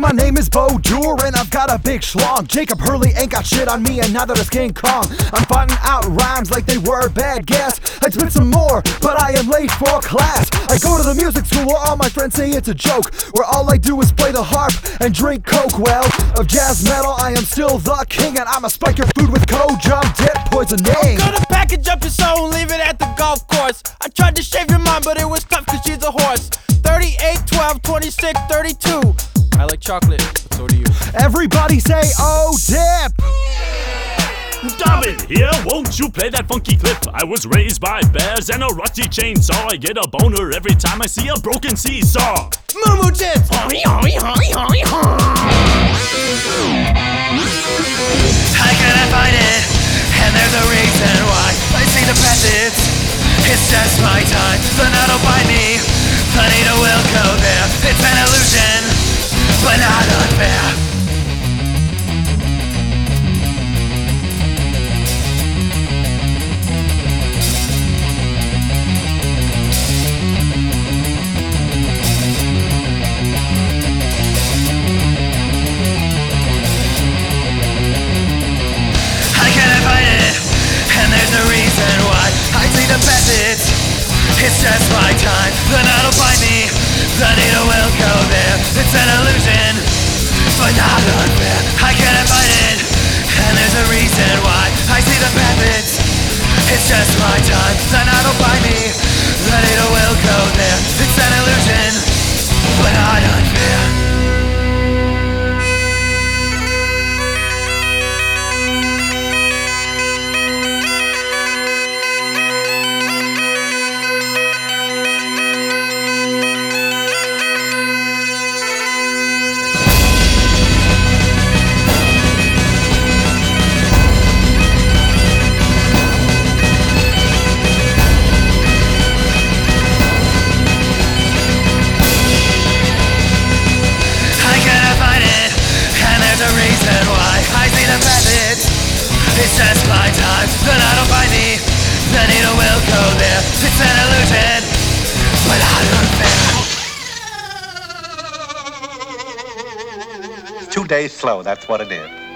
my name is Bodur and I've got a big schlong. Jacob Hurley ain't got shit on me and neither does King Kong. I'm fighting out rhymes like they were bad gas. I'd spit some more, but I am late for class. I go to the music school where all my friends say it's a joke, where all I do is play the harp and drink coke. Well, of jazz metal I am still the king, and I'ma spike your food with Kojak dip poison name. I'm gonna package up your soul and leave it at the golf course. I tried to shave your mind, but it was tough cause she's a horse. 38, 12, 26, 32. I like chocolate, but so do you. Everybody say, oh, dip! David, here, won't you play that funky clip? I was raised by bears and a rusty chainsaw. I get a boner every time I see a broken seesaw. Moo tits! I cannot find it, and there's a reason why. I see the passage, it's just my time. The night will find me, the needle will go there. It's an illusion, but not unfair. It's just my time, the night will find me, the needle will go there. It's an illusion, but not unfair. I cannot fight it, and there's a reason why. I see the passage, it's just my time, the night will find me, the needle will go there. It's an illusion, but not unfair. It's just my time, the night will find me, the needle will go there. It's an illusion, but not unfair. 2 days slow, that's what it is.